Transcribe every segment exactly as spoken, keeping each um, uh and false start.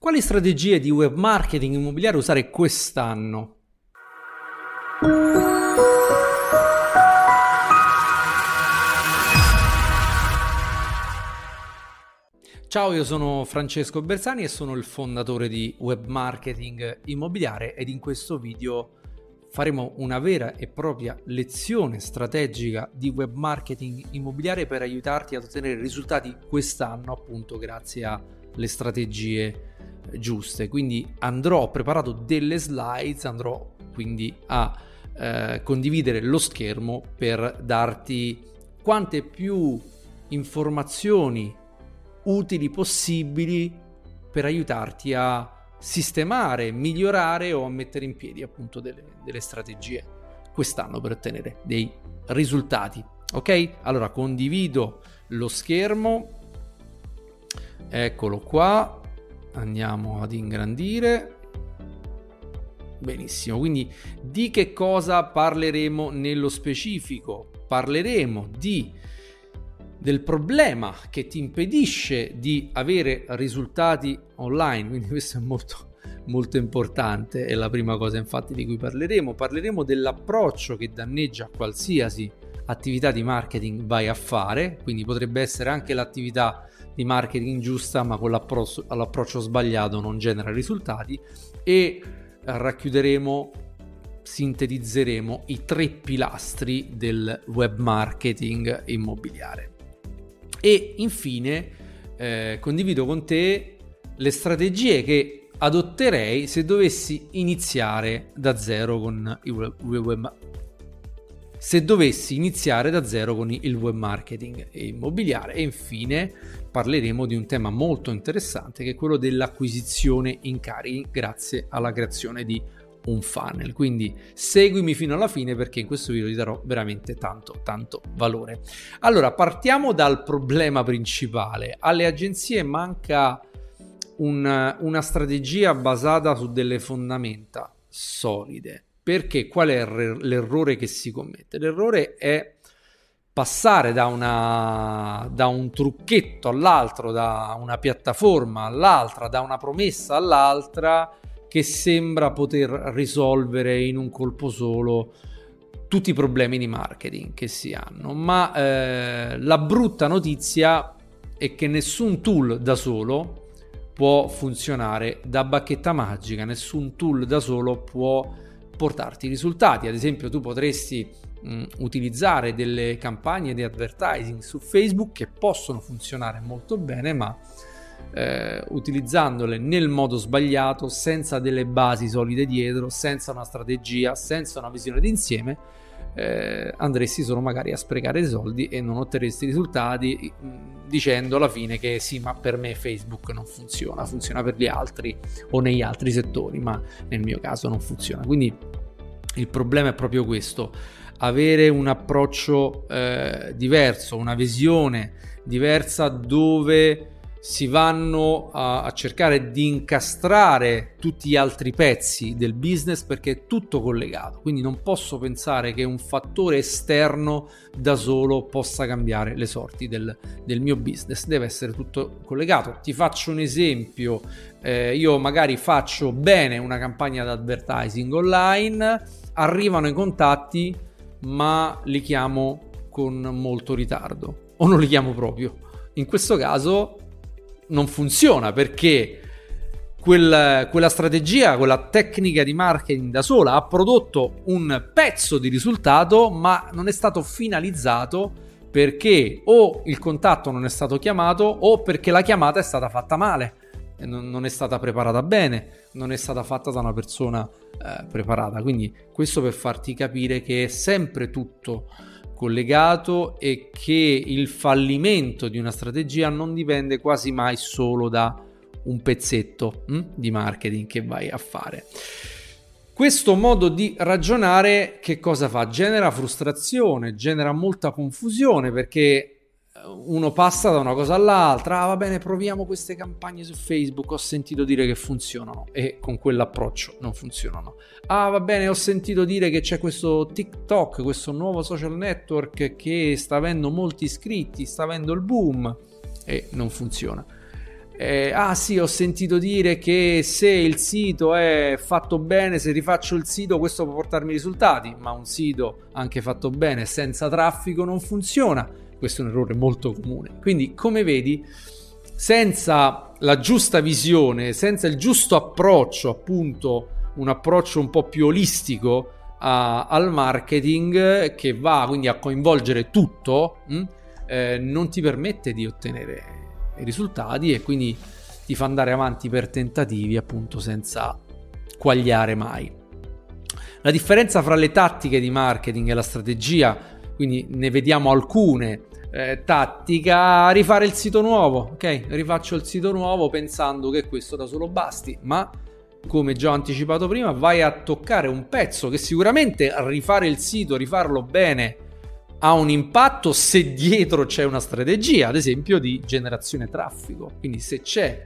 Quali strategie di web marketing immobiliare usare quest'anno? Ciao, io sono Francesco Bersani e sono il fondatore di Web Marketing Immobiliare ed in questo video faremo una vera e propria lezione strategica di web marketing immobiliare per aiutarti ad ottenere risultati quest'anno, appunto grazie alle strategie giuste. Quindi andrò, ho preparato delle slides, andrò quindi a eh, condividere lo schermo per darti quante più informazioni utili possibili per aiutarti a sistemare, migliorare o a mettere in piedi appunto delle, delle strategie quest'anno per ottenere dei risultati. Ok? Allora condivido lo schermo, eccolo qua, andiamo ad ingrandire. Benissimo, quindi di che cosa parleremo nello specifico? Parleremo di del problema che ti impedisce di avere risultati online, quindi questo è molto molto importante, è la prima cosa infatti di cui parleremo. Parleremo dell'approccio che danneggia qualsiasi attività di marketing vai a fare, quindi potrebbe essere anche l'attività di marketing giusta ma con l'approccio, l'approccio sbagliato non genera risultati, e racchiuderemo, sintetizzeremo i tre pilastri del web marketing immobiliare. E infine eh, condivido con te le strategie che adotterei se dovessi iniziare da zero con il web, web se dovessi iniziare da zero con il web marketing immobiliare. E infine parleremo di un tema molto interessante che è quello dell'acquisizione incarichi grazie alla creazione di un funnel. Quindi seguimi fino alla fine perché in questo video ti darò veramente tanto tanto valore. Allora, partiamo dal problema principale. Alle agenzie manca un, una strategia basata su delle fondamenta solide. Perché? Qual è l'errore che si commette? L'errore è passare da, una, da un trucchetto all'altro, da una piattaforma all'altra, da una promessa all'altra, che sembra poter risolvere in un colpo solo tutti i problemi di marketing che si hanno. Ma eh, la brutta notizia è che nessun tool da solo può funzionare da bacchetta magica, nessun tool da solo può portarti risultati. Ad esempio, tu potresti mh, utilizzare delle campagne di advertising su Facebook che possono funzionare molto bene, ma Eh, utilizzandole nel modo sbagliato, senza delle basi solide dietro, senza una strategia, senza una visione d'insieme, eh, andresti solo magari a sprecare soldi e non otterresti risultati, mh, dicendo alla fine che sì, ma per me Facebook non funziona, funziona per gli altri o negli altri settori, ma nel mio caso non funziona. Quindi il problema è proprio questo: avere un approccio eh, diverso, una visione diversa, dove si vanno a, a cercare di incastrare tutti gli altri pezzi del business, perché è tutto collegato. Quindi non posso pensare che un fattore esterno da solo possa cambiare le sorti del, del mio business, deve essere tutto collegato. Ti faccio un esempio: eh, io magari faccio bene una campagna di advertising online, arrivano i contatti ma li chiamo con molto ritardo o non li chiamo proprio. In questo caso non funziona, perché quel, quella strategia, quella tecnica di marketing da sola ha prodotto un pezzo di risultato, ma non è stato finalizzato, perché o il contatto non è stato chiamato o perché la chiamata è stata fatta male, non, non è stata preparata bene, non è stata fatta da una persona eh, preparata. Quindi questo per farti capire che è sempre tutto collegato e che il fallimento di una strategia non dipende quasi mai solo da un pezzetto hm, di marketing che vai a fare. Questo modo di ragionare che cosa fa? Genera frustrazione, genera molta confusione, perché uno passa da una cosa all'altra. Ah, va bene, proviamo queste campagne su Facebook, ho sentito dire che funzionano, e con quell'approccio non funzionano. Ah, va bene, ho sentito dire che c'è questo TikTok, questo nuovo social network che sta avendo molti iscritti, sta avendo il boom, e non funziona. eh, ah sì, ho sentito dire che se il sito è fatto bene, se rifaccio il sito questo può portarmi risultati, ma un sito anche fatto bene senza traffico non funziona. Questo è un errore molto comune. Quindi, come vedi, senza la giusta visione, senza il giusto approccio, appunto un approccio un po' più olistico a, al marketing, che va quindi a coinvolgere tutto, mh, eh, non ti permette di ottenere i risultati e quindi ti fa andare avanti per tentativi, appunto, senza quagliare mai. La differenza fra le tattiche di marketing e la strategia, quindi ne vediamo alcune. Eh, tattica, rifare il sito nuovo, ok? Rifaccio il sito nuovo pensando che questo da solo basti, ma come già ho anticipato prima, vai a toccare un pezzo che sicuramente rifare il sito, rifarlo bene, ha un impatto se dietro c'è una strategia, ad esempio di generazione traffico. Quindi se c'è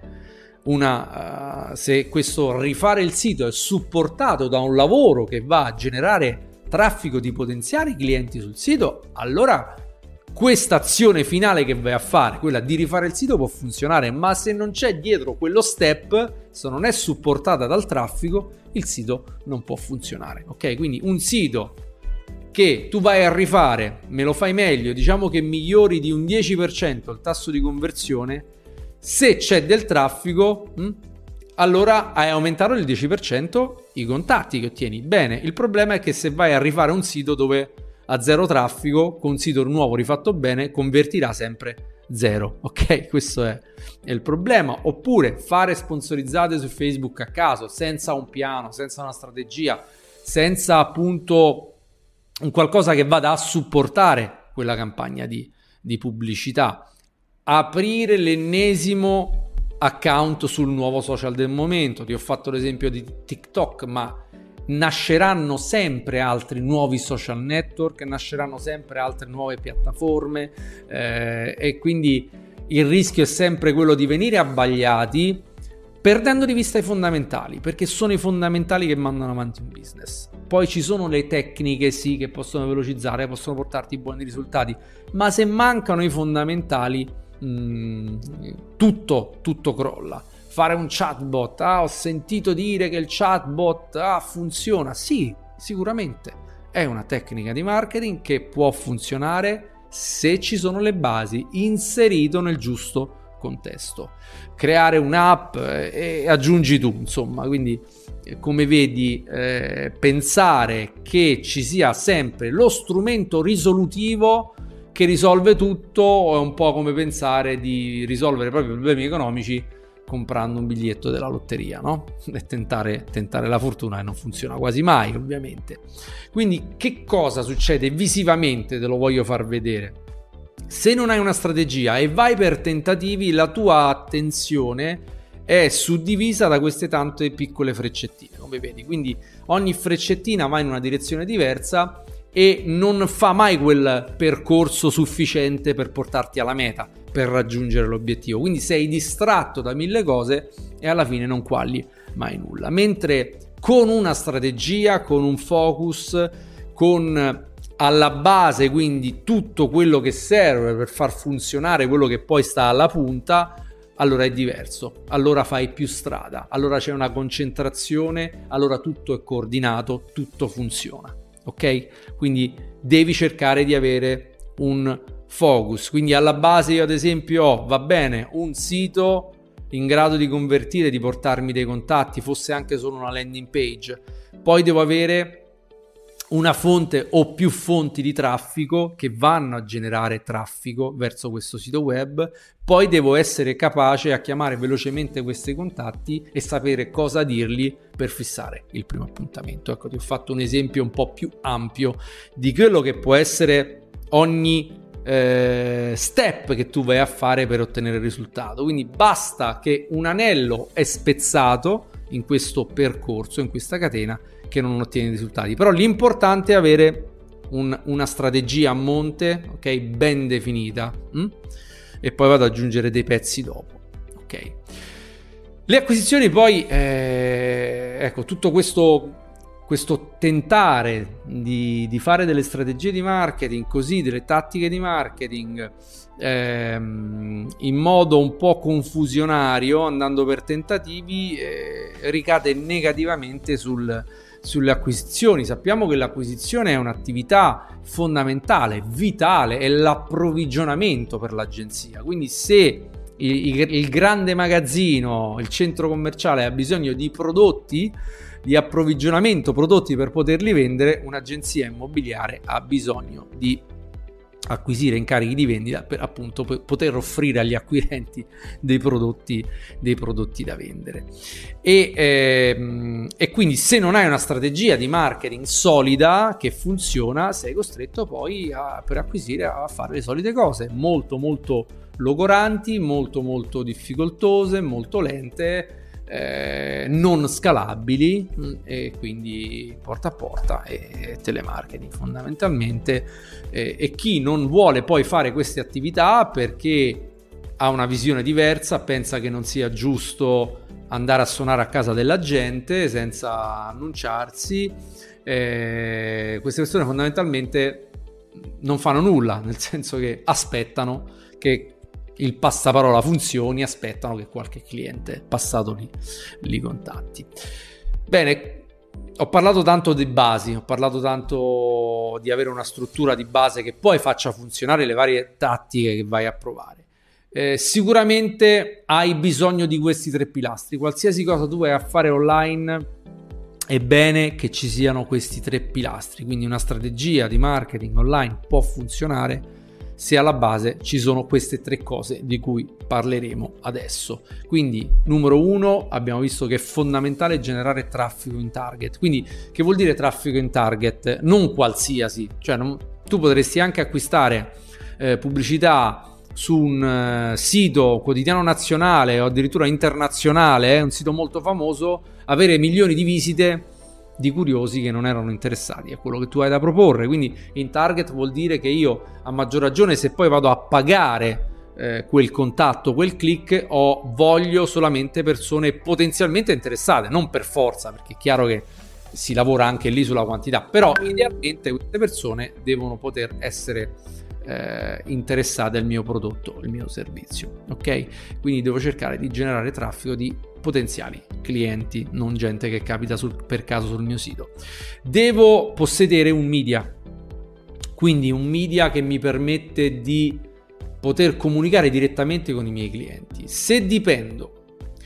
una, uh, se questo rifare il sito è supportato da un lavoro che va a generare traffico di potenziali clienti sul sito, allora questa azione finale che vai a fare, quella di rifare il sito, può funzionare, ma se non c'è dietro quello step, se non è supportata dal traffico, il sito non può funzionare, ok? Quindi un sito che tu vai a rifare, me lo fai meglio, diciamo che migliori di un dieci per cento il tasso di conversione, se c'è del traffico, mh, allora hai aumentato il dieci per cento i contatti che ottieni. Bene, il problema è che se vai a rifare un sito dove a zero traffico, con un sito nuovo rifatto bene, convertirà sempre zero, ok? Questo è, è il problema. Oppure fare sponsorizzate su Facebook a caso, senza un piano, senza una strategia, senza appunto un qualcosa che vada a supportare quella campagna di, di pubblicità. Aprire l'ennesimo account sul nuovo social del momento. Ti ho fatto l'esempio di TikTok, ma nasceranno sempre altri nuovi social network, nasceranno sempre altre nuove piattaforme, eh, e quindi il rischio è sempre quello di venire abbagliati perdendo di vista i fondamentali, perché sono i fondamentali che mandano avanti un business. Poi ci sono le tecniche, sì, che possono velocizzare, possono portarti buoni risultati, ma se mancano i fondamentali, mh, tutto, tutto crolla. Fare un chatbot, ah, ho sentito dire che il chatbot ah, funziona. Sì, sicuramente è una tecnica di marketing che può funzionare se ci sono le basi, inserito nel giusto contesto. Creare un'app e aggiungi tu, insomma. Quindi, come vedi, eh, pensare che ci sia sempre lo strumento risolutivo che risolve tutto è un po' come pensare di risolvere i propri problemi economici comprando un biglietto della lotteria, no? E tentare, tentare la fortuna, e non funziona quasi mai, ovviamente. Quindi che cosa succede visivamente? Te lo voglio far vedere. Se non hai una strategia e vai per tentativi, la tua attenzione è suddivisa da queste tante piccole freccettine, come vedi. Quindi ogni freccettina va in una direzione diversa e non fa mai quel percorso sufficiente per portarti alla meta, per raggiungere l'obiettivo. Quindi sei distratto da mille cose e alla fine non quagli mai nulla. Mentre con una strategia, con un focus, con alla base quindi tutto quello che serve per far funzionare quello che poi sta alla punta, allora è diverso, allora fai più strada, allora c'è una concentrazione, allora tutto è coordinato, tutto funziona, ok? Quindi devi cercare di avere un focus. Quindi alla base io ad esempio ho, va bene, un sito in grado di convertire, di portarmi dei contatti, fosse anche solo una landing page, poi devo avere una fonte o più fonti di traffico che vanno a generare traffico verso questo sito web, poi devo essere capace a chiamare velocemente questi contatti e sapere cosa dirgli per fissare il primo appuntamento. Ecco, ti ho fatto un esempio un po' più ampio di quello che può essere ogni eh, step che tu vai a fare per ottenere il risultato. Quindi basta che un anello è spezzato in questo percorso, in questa catena, che non ottiene risultati. Però l'importante è avere un, una strategia a monte, ok, ben definita, hm? E poi vado ad aggiungere dei pezzi dopo, ok. Le acquisizioni poi, eh, ecco, tutto questo questo tentare di, di fare delle strategie di marketing, così delle tattiche di marketing ehm, in modo un po' confusionario, andando per tentativi, eh, ricade negativamente sul, sulle acquisizioni. Sappiamo che l'acquisizione è un'attività fondamentale, vitale, è l'approvvigionamento per l'agenzia. Quindi se il, il grande magazzino, il centro commerciale ha bisogno di prodotti, di approvvigionamento, prodotti per poterli vendere, un'agenzia immobiliare ha bisogno di acquisire incarichi di vendita per appunto poter offrire agli acquirenti dei prodotti, dei prodotti da vendere. E, ehm, e quindi se non hai una strategia di marketing solida che funziona, sei costretto poi a, per acquisire a fare le solite cose molto molto logoranti, molto molto difficoltose, molto lente, Eh, non scalabili, e quindi porta a porta e telemarketing fondamentalmente, eh, e chi non vuole poi fare queste attività perché ha una visione diversa, pensa che non sia giusto andare a suonare a casa della gente senza annunciarsi, eh, queste persone fondamentalmente non fanno nulla, nel senso che aspettano che il passaparola funzioni, aspettano che qualche cliente passato lì li contatti. Bene, ho parlato tanto di basi, ho parlato tanto di avere una struttura di base che poi faccia funzionare le varie tattiche che vai a provare. Eh, sicuramente hai bisogno di questi tre pilastri. Qualsiasi cosa tu vai a fare online è bene che ci siano questi tre pilastri, quindi una strategia di marketing online può funzionare se alla base ci sono queste tre cose di cui parleremo adesso. Quindi numero uno, abbiamo visto che è fondamentale generare traffico in target. Quindi che vuol dire traffico in target? Non qualsiasi, cioè non, tu potresti anche acquistare eh, pubblicità su un uh, sito quotidiano nazionale o addirittura internazionale, eh, un sito molto famoso, avere milioni di visite di curiosi che non erano interessati a quello che tu hai da proporre. Quindi in target vuol dire che io, a maggior ragione, se poi vado a pagare eh, quel contatto, quel click, ho voglio solamente persone potenzialmente interessate, non per forza, perché è chiaro che si lavora anche lì sulla quantità, però idealmente queste persone devono poter essere eh, interessate al mio prodotto, al mio servizio, ok? Quindi devo cercare di generare traffico di potenziali clienti, non gente che capita sul, per caso sul mio sito. Devo possedere un media, quindi un media che mi permette di poter comunicare direttamente con i miei clienti. Se dipendo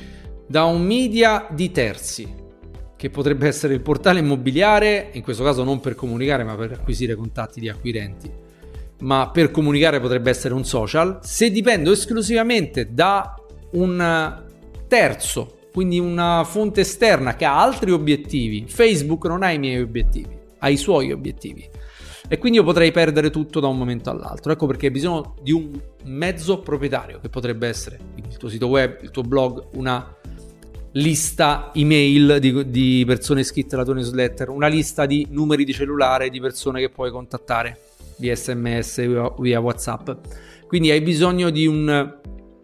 da un media di terzi, che potrebbe essere il portale immobiliare, in questo caso non per comunicare ma per acquisire contatti di acquirenti, ma per comunicare potrebbe essere un social. Se dipendo esclusivamente da un terzo, quindi una fonte esterna che ha altri obiettivi, Facebook non ha i miei obiettivi, ha i suoi obiettivi, e quindi io potrei perdere tutto da un momento all'altro. Ecco perché hai bisogno di un mezzo proprietario, che potrebbe essere il tuo sito web, il tuo blog, una lista email di, di persone iscritte alla tua newsletter, una lista di numeri di cellulare di persone che puoi contattare via sms, via, via WhatsApp. Quindi hai bisogno di un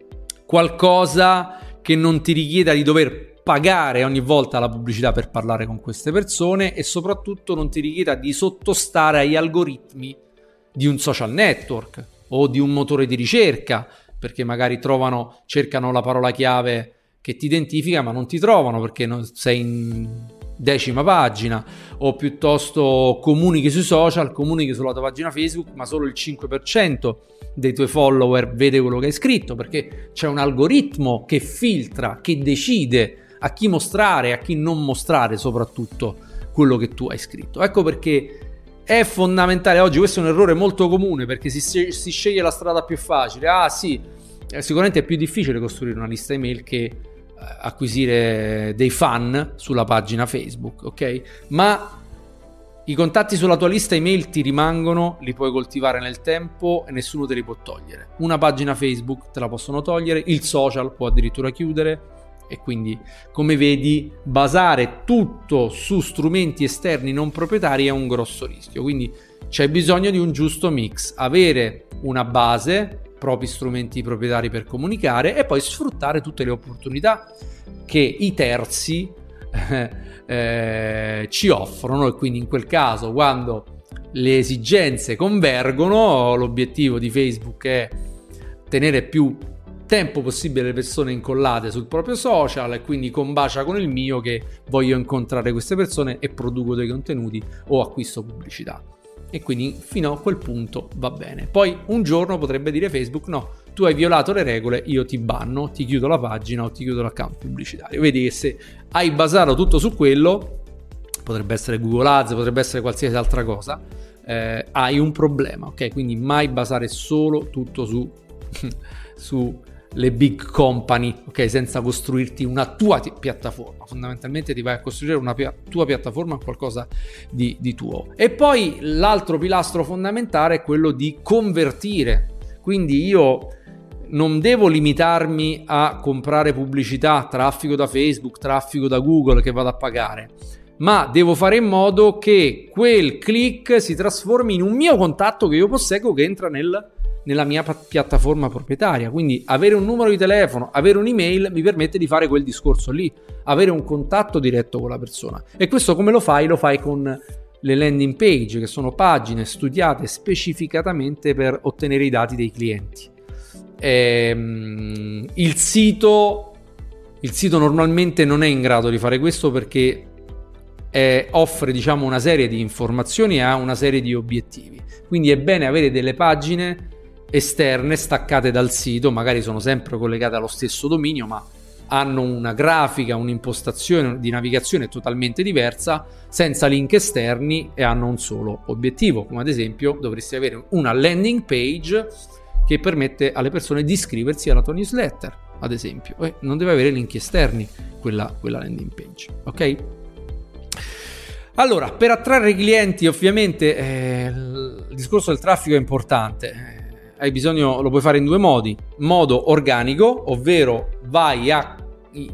qualcosa che non ti richieda di dover pagare ogni volta la pubblicità per parlare con queste persone, e soprattutto non ti richieda di sottostare agli algoritmi di un social network o di un motore di ricerca, perché magari trovano, cercano la parola chiave che ti identifica ma non ti trovano perché non sei in decima pagina, o piuttosto comunichi sui social, comunichi sulla tua pagina Facebook, ma solo il cinque per cento dei tuoi follower vede quello che hai scritto, perché c'è un algoritmo che filtra, che decide a chi mostrare, a chi non mostrare soprattutto quello che tu hai scritto. Ecco perché è fondamentale oggi, questo è un errore molto comune, perché si, si sceglie la strada più facile. Ah sì, sicuramente è più difficile costruire una lista email che acquisire dei fan sulla pagina Facebook, ok? Ma i contatti sulla tua lista email ti rimangono, li puoi coltivare nel tempo e nessuno te li può togliere. Una pagina Facebook te la possono togliere, il social può addirittura chiudere, e quindi, come vedi, basare tutto su strumenti esterni non proprietari è un grosso rischio. Quindi c'è bisogno di un giusto mix, avere una base, propri strumenti proprietari per comunicare, e poi sfruttare tutte le opportunità che i terzi eh, eh, ci offrono, e quindi in quel caso, quando le esigenze convergono, l'obiettivo di Facebook è tenere più tempo possibile le persone incollate sul proprio social, e quindi combacia con il mio che voglio incontrare queste persone e produco dei contenuti o acquisto pubblicità. E quindi fino a quel punto va bene. Poi un giorno potrebbe dire Facebook: no, tu hai violato le regole, io ti banno, ti chiudo la pagina o ti chiudo l'account pubblicitario. Vedi che se hai basato tutto su quello, potrebbe essere Google Ads, potrebbe essere qualsiasi altra cosa, eh, hai un problema, ok? Quindi mai basare solo tutto su su le big company, ok? Senza costruirti una tua t- piattaforma. Fondamentalmente ti vai a costruire una pia- tua piattaforma, qualcosa di, di tuo. E poi l'altro pilastro fondamentale è quello di convertire. Quindi io non devo limitarmi a comprare pubblicità, traffico da Facebook, traffico da Google che vado a pagare, ma devo fare in modo che quel click si trasformi in un mio contatto che io posseggo, che entra nel nella mia piattaforma proprietaria. Quindi avere un numero di telefono, avere un'email mi permette di fare quel discorso lì, avere un contatto diretto con la persona. E questo come lo fai? Lo fai con le landing page, che sono pagine studiate specificatamente per ottenere i dati dei clienti. Ehm, il sito il sito normalmente non è in grado di fare questo, perché eh, offre, diciamo, una serie di informazioni e ha una serie di obiettivi. Quindi è bene avere delle pagine esterne staccate dal sito, magari sono sempre collegate allo stesso dominio, ma hanno una grafica, un'impostazione di navigazione totalmente diversa, senza link esterni, e hanno un solo obiettivo. Come ad esempio dovresti avere una landing page che permette alle persone di iscriversi alla tua newsletter, ad esempio, e non deve avere link esterni quella, quella landing page, ok? Allora, per attrarre clienti, ovviamente eh, il discorso del traffico è importante. Hai bisogno, lo puoi fare in due modi: modo organico, ovvero vai a in,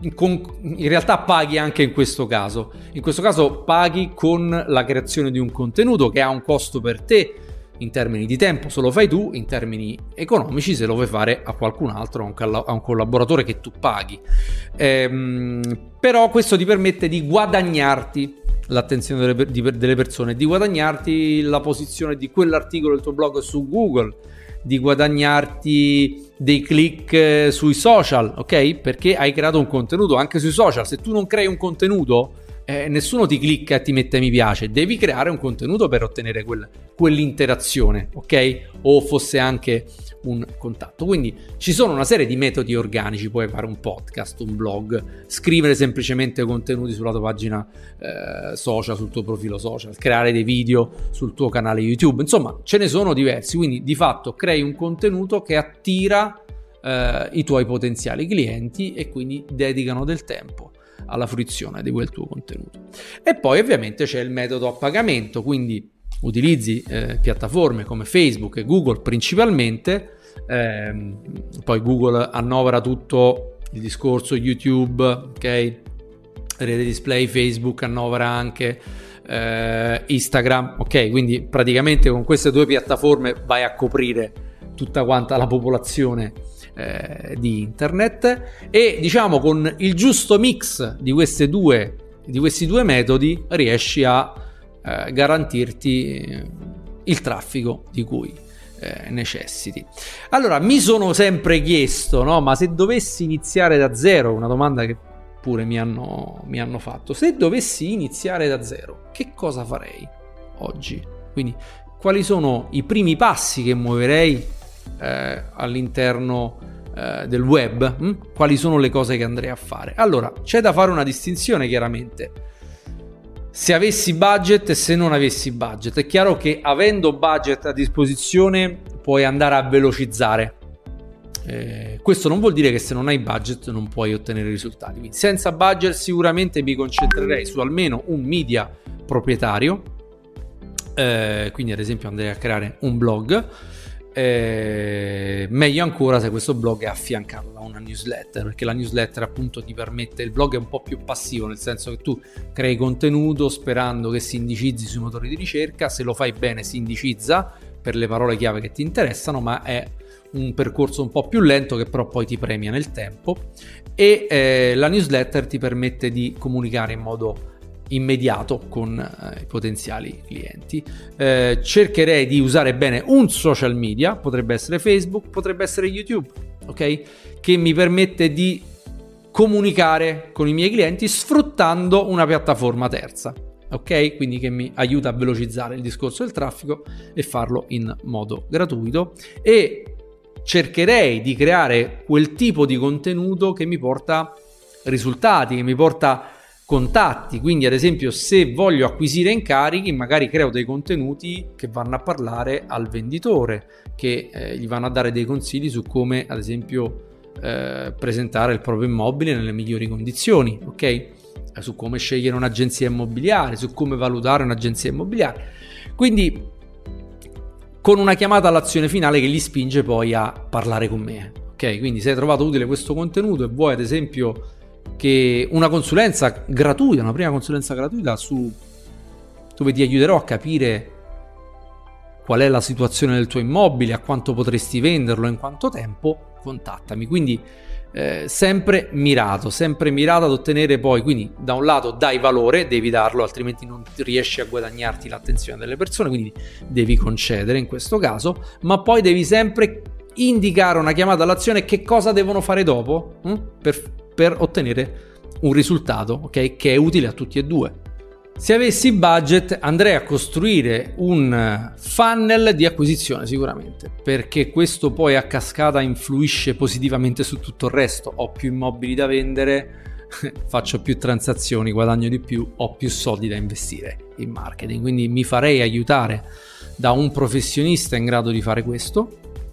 in realtà paghi anche in questo caso. In questo caso paghi con la creazione di un contenuto che ha un costo per te in termini di tempo se lo fai tu, in termini economici se lo vuoi fare a qualcun altro, a un, calla- a un collaboratore che tu paghi. Ehm, però questo ti permette di guadagnarti l'attenzione delle, di, delle persone, di guadagnarti la posizione di quell'articolo del tuo blog su Google, di guadagnarti dei click sui social, ok? Perché hai creato un contenuto. Anche sui social, se tu non crei un contenuto, eh, nessuno ti clicca e ti mette mi piace. Devi creare un contenuto per ottenere quel, quell'interazione, ok? O fosse anche un contatto. Quindi ci sono una serie di metodi organici. Puoi fare un podcast, un blog, scrivere semplicemente contenuti sulla tua pagina eh, social, sul tuo profilo social, creare dei video sul tuo canale YouTube. Insomma, ce ne sono diversi. Quindi di fatto crei un contenuto che attira eh, i tuoi potenziali clienti, e quindi dedicano del tempo alla fruizione di quel tuo contenuto. E poi ovviamente c'è il metodo a pagamento, quindi utilizzi eh, piattaforme come Facebook e Google principalmente, eh, poi Google annovera tutto il discorso YouTube, ok? Rete display, Facebook annovera anche eh, Instagram, ok? Quindi praticamente con queste due piattaforme vai a coprire tutta quanta la popolazione eh, di internet, e diciamo con il giusto mix di queste due di questi due metodi riesci a eh, garantirti il traffico di cui eh, necessiti. Allora, mi sono sempre chiesto, no, ma se dovessi iniziare da zero, una domanda che pure mi hanno, mi hanno fatto, se dovessi iniziare da zero, che cosa farei oggi? Quindi quali sono i primi passi che muoverei eh, all'interno eh, del web? Hm? Quali sono le cose che andrei a fare? Allora, c'è da fare una distinzione chiaramente. Se avessi budget e se non avessi budget. È chiaro che avendo budget a disposizione puoi andare a velocizzare. Eh, questo non vuol dire che se non hai budget non puoi ottenere risultati. Quindi senza budget sicuramente mi concentrerei su almeno un media proprietario. Eh, quindi ad esempio andrei a creare un blog. Eh, meglio ancora se questo blog è affiancato da una newsletter, perché la newsletter appunto ti permette, il blog è un po' più passivo, nel senso che tu crei contenuto sperando che si indicizzi sui motori di ricerca. Se lo fai bene si indicizza per le parole chiave che ti interessano, ma è un percorso un po' più lento che però poi ti premia nel tempo, e eh, la newsletter ti permette di comunicare in modo immediato con eh, i potenziali clienti. Eh, cercherei di usare bene un social media, potrebbe essere Facebook, potrebbe essere YouTube, ok? Che mi permette di comunicare con i miei clienti sfruttando una piattaforma terza, ok? Quindi che mi aiuta a velocizzare il discorso del traffico e farlo in modo gratuito, e cercherei di creare quel tipo di contenuto che mi porta risultati, che mi porta contatti. Quindi ad esempio, se voglio acquisire incarichi, magari creo dei contenuti che vanno a parlare al venditore, che eh, gli vanno a dare dei consigli su come ad esempio eh, presentare il proprio immobile nelle migliori condizioni, ok? Eh, su come scegliere un'agenzia immobiliare, su come valutare un'agenzia immobiliare. Quindi con una chiamata all'azione finale che li spinge poi a parlare con me, ok? Quindi se hai trovato utile questo contenuto e vuoi ad esempio che una consulenza gratuita, una prima consulenza gratuita su dove ti aiuterò a capire qual è la situazione del tuo immobile, a quanto potresti venderlo, in quanto tempo, contattami. Quindi eh, sempre mirato, sempre mirato ad ottenere poi, quindi da un lato dai valore, devi darlo, altrimenti non riesci a guadagnarti l'attenzione delle persone, quindi devi concedere in questo caso, ma poi devi sempre indicare una chiamata all'azione, che cosa devono fare dopo hm? per per ottenere un risultato, ok, che è utile a tutti e due. Se avessi budget andrei a costruire un funnel di acquisizione sicuramente, perché questo poi a cascata influisce positivamente su tutto il resto. Ho più immobili da vendere, faccio più transazioni, guadagno di più, ho più soldi da investire in marketing, quindi mi farei aiutare da un professionista in grado di fare questo,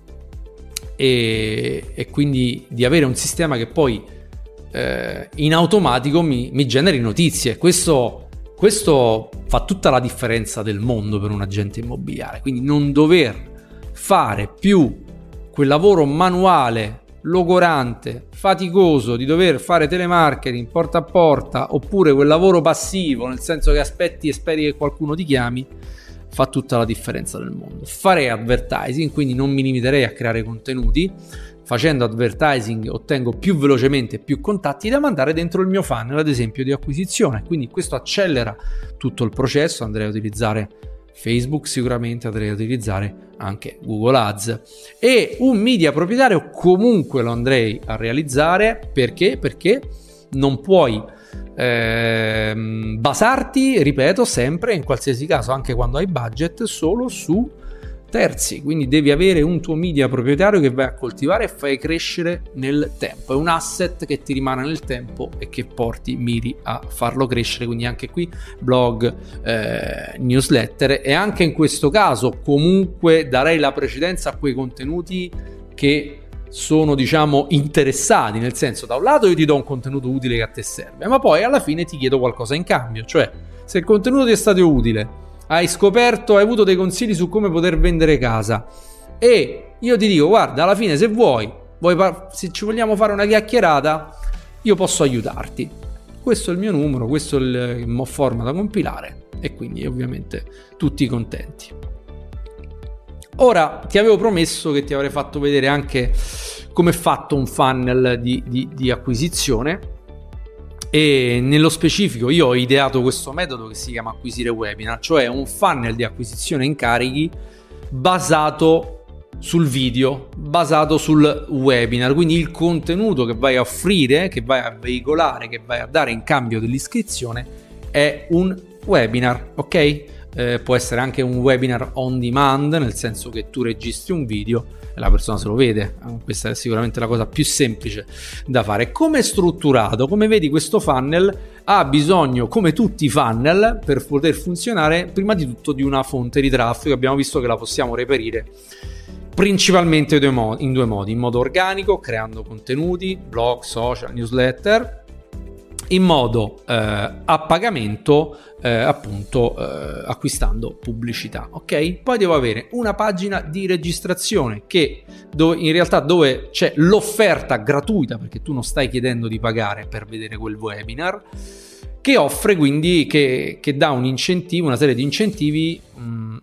e, e quindi di avere un sistema che poi in automatico mi, mi generi notizie. Questo, questo fa tutta la differenza del mondo per un agente immobiliare, quindi non dover fare più quel lavoro manuale, logorante, faticoso di dover fare telemarketing porta a porta, oppure quel lavoro passivo, nel senso che aspetti e speri che qualcuno ti chiami, fa tutta la differenza del mondo. Farei advertising, quindi non mi limiterei a creare contenuti. Facendo advertising ottengo più velocemente più contatti da mandare dentro il mio funnel, ad esempio di acquisizione, quindi questo accelera tutto il processo. Andrei a utilizzare Facebook sicuramente, andrei a utilizzare anche Google Ads, e un media proprietario comunque lo andrei a realizzare. Perché? Perché non puoi ehm, basarti, ripeto, sempre, in qualsiasi caso, anche quando hai budget, solo su terzi. Quindi devi avere un tuo media proprietario che vai a coltivare e fai crescere nel tempo. È un asset che ti rimane nel tempo e che porti, miri a farlo crescere. Quindi anche qui blog, eh, newsletter, e anche in questo caso comunque darei la precedenza a quei contenuti che sono, diciamo, interessati, nel senso, da un lato io ti do un contenuto utile che a te serve, ma poi alla fine ti chiedo qualcosa in cambio. Cioè, se il contenuto ti è stato utile, hai scoperto, hai avuto dei consigli su come poter vendere casa, e io ti dico, guarda, alla fine se vuoi, vuoi par- se ci vogliamo fare una chiacchierata, io posso aiutarti. Questo è il mio numero, questo è il, il forma da compilare, e quindi ovviamente tutti contenti. Ora, ti avevo promesso che ti avrei fatto vedere anche come è fatto un funnel di, di, di acquisizione. E nello specifico io ho ideato questo metodo che si chiama acquisire webinar, cioè un funnel di acquisizione incarichi basato sul video, basato sul webinar. Quindi il contenuto che vai a offrire, che vai a veicolare, che vai a dare in cambio dell'iscrizione è un webinar, ok? Eh, può essere anche un webinar on demand, nel senso che tu registri un video e la persona se lo vede. Questa è sicuramente la cosa più semplice da fare. Come è strutturato? Come vedi, questo funnel ha bisogno, come tutti i funnel, per poter funzionare, prima di tutto di una fonte di traffico. Abbiamo visto che la possiamo reperire principalmente in due modi: in modo organico, creando contenuti, blog, social, newsletter, in modo eh, a pagamento, eh, appunto eh, acquistando pubblicità, ok? Poi devo avere una pagina di registrazione che dove, in realtà dove c'è l'offerta gratuita, perché tu non stai chiedendo di pagare per vedere quel webinar, che offre quindi, che, che dà un incentivo, una serie di incentivi mh,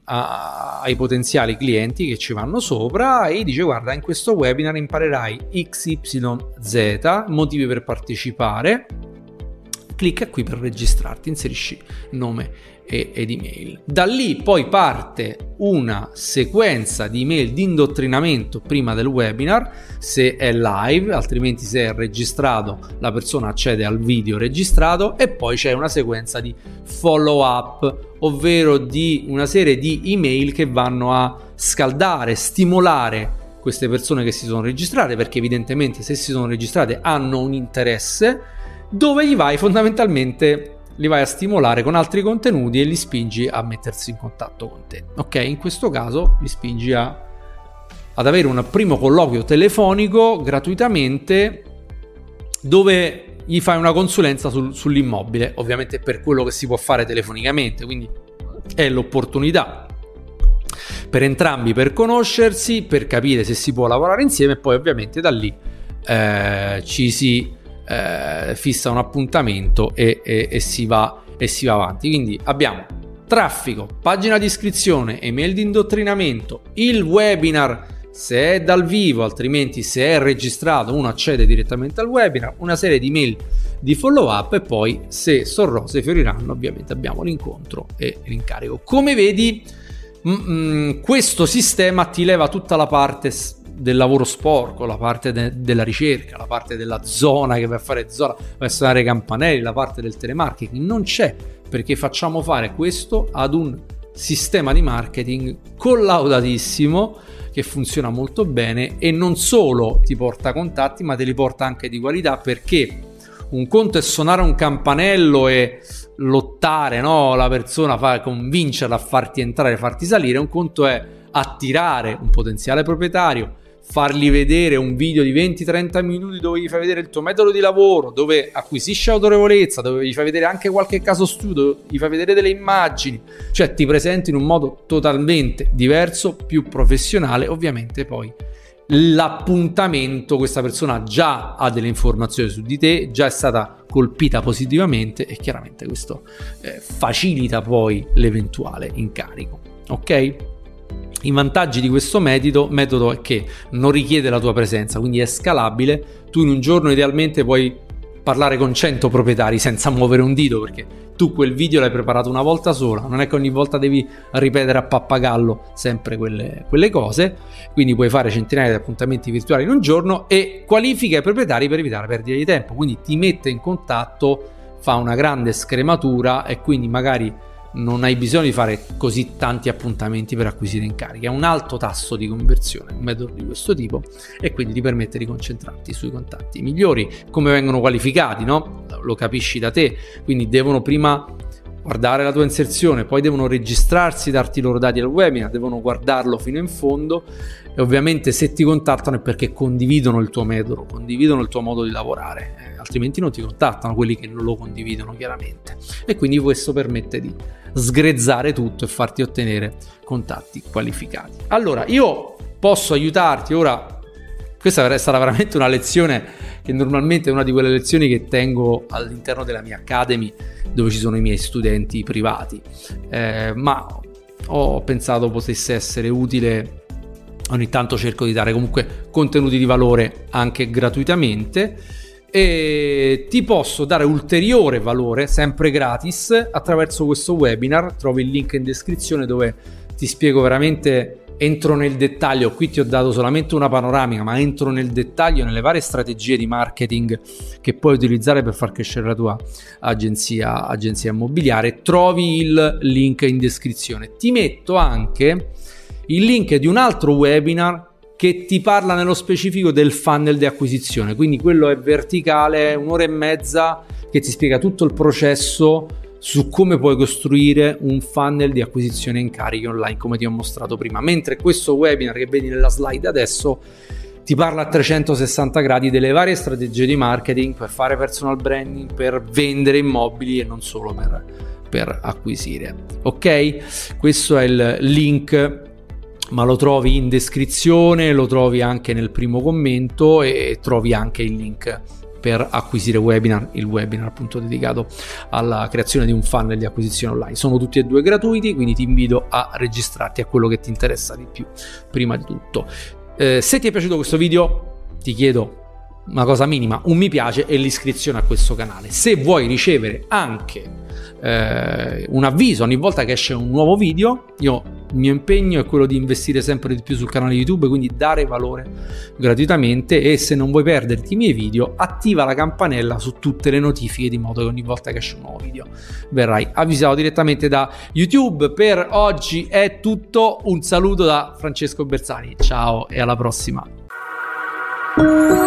a, ai potenziali clienti che ci vanno sopra e dice: guarda, in questo webinar imparerai X Y Z, motivi per partecipare, clicca qui per registrarti, inserisci nome e, ed email. Da lì poi parte una sequenza di email di indottrinamento prima del webinar, se è live, altrimenti se è registrato la persona accede al video registrato, e poi c'è una sequenza di follow up, ovvero di una serie di email che vanno a scaldare, stimolare queste persone che si sono registrate, perché evidentemente se si sono registrate hanno un interesse, dove gli vai fondamentalmente li vai a stimolare con altri contenuti e li spingi a mettersi in contatto con te. Ok, in questo caso li spingi a, ad avere un primo colloquio telefonico gratuitamente, dove gli fai una consulenza sul, sull'immobile, ovviamente per quello che si può fare telefonicamente, quindi è l'opportunità per entrambi per conoscersi, per capire se si può lavorare insieme, e poi ovviamente da lì eh, ci si Eh, fissa un appuntamento e, e, e si va e si va avanti. Quindi abbiamo traffico, pagina di iscrizione, email di indottrinamento, il webinar se è dal vivo, altrimenti se è registrato uno accede direttamente al webinar, una serie di email di follow up, e poi se sono rose fioriranno ovviamente abbiamo l'incontro e l'incarico. Come vedi, m- m- questo sistema ti leva tutta la parte del lavoro sporco, la parte de- della ricerca, la parte della zona che vai a fare zona, vai a suonare campanelli, la parte del telemarketing non c'è, perché facciamo fare questo ad un sistema di marketing collaudatissimo che funziona molto bene, e non solo ti porta contatti ma te li porta anche di qualità, perché un conto è suonare un campanello e lottare, no? La persona, fa, convincerla a farti entrare, farti salire. Un conto è attirare un potenziale proprietario, fargli vedere un video di venti trenta minuti dove gli fai vedere il tuo metodo di lavoro, dove acquisisci autorevolezza, dove gli fai vedere anche qualche caso studio, gli fai vedere delle immagini, cioè ti presenti in un modo totalmente diverso, più professionale. Ovviamente poi l'appuntamento, questa persona già ha delle informazioni su di te, già è stata colpita positivamente, e chiaramente questo eh, facilita poi l'eventuale incarico. Ok? I vantaggi di questo metodo, metodo è che non richiede la tua presenza, quindi è scalabile. Tu in un giorno idealmente puoi parlare con cento proprietari senza muovere un dito, perché tu quel video l'hai preparato una volta sola, non è che ogni volta devi ripetere a pappagallo sempre quelle, quelle cose. Quindi puoi fare centinaia di appuntamenti virtuali in un giorno e qualifica i proprietari per evitare perdita di tempo, quindi ti mette in contatto, fa una grande scrematura, e quindi magari non hai bisogno di fare così tanti appuntamenti per acquisire incarichi. Ha un alto tasso di conversione un metodo di questo tipo, e quindi ti permette di concentrarti sui contatti migliori. Come vengono qualificati, no? Lo capisci da te, quindi devono prima guardare la tua inserzione, poi devono registrarsi, darti i loro dati al webinar, devono guardarlo fino in fondo, e ovviamente se ti contattano è perché condividono il tuo metodo, condividono il tuo modo di lavorare, eh, altrimenti non ti contattano quelli che non lo condividono, chiaramente. E quindi questo permette di sgrezzare tutto e farti ottenere contatti qualificati. Allora, io posso aiutarti ora. Questa è stata veramente una lezione che normalmente è una di quelle lezioni che tengo all'interno della mia Academy, dove ci sono i miei studenti privati, eh, ma ho pensato potesse essere utile. Ogni tanto cerco di dare comunque contenuti di valore anche gratuitamente, e ti posso dare ulteriore valore sempre gratis attraverso questo webinar. Trovi il link in descrizione, dove ti spiego veramente, entro nel dettaglio. Qui ti ho dato solamente una panoramica, ma entro nel dettaglio nelle varie strategie di marketing che puoi utilizzare per far crescere la tua agenzia, agenzia immobiliare. Trovi il link in descrizione. Ti metto anche il link di un altro webinar che ti parla nello specifico del funnel di acquisizione, quindi quello è verticale, un'ora e mezza, che ti spiega tutto il processo su come puoi costruire un funnel di acquisizione incarichi online, come ti ho mostrato prima. Mentre questo webinar che vedi nella slide adesso ti parla a trecentosessanta gradi delle varie strategie di marketing per fare personal branding, per vendere immobili e non solo per, per acquisire. Ok? Questo è il link, ma lo trovi in descrizione, lo trovi anche nel primo commento, e trovi anche il link per acquisire webinar, il webinar appunto dedicato alla creazione di un funnel di acquisizione online. Sono tutti e due gratuiti, quindi ti invito a registrarti a quello che ti interessa di più. Prima di tutto, eh, se ti è piaciuto questo video, ti chiedo una cosa minima, un mi piace e l'iscrizione a questo canale. Se vuoi ricevere anche eh, un avviso ogni volta che esce un nuovo video, io il mio impegno è quello di investire sempre di più sul canale YouTube, quindi dare valore gratuitamente, e se non vuoi perderti i miei video, attiva la campanella su tutte le notifiche, di modo che ogni volta che esce un nuovo video verrai avvisato direttamente da YouTube. Per oggi è tutto, un saluto da Francesco Bersani, ciao e alla prossima.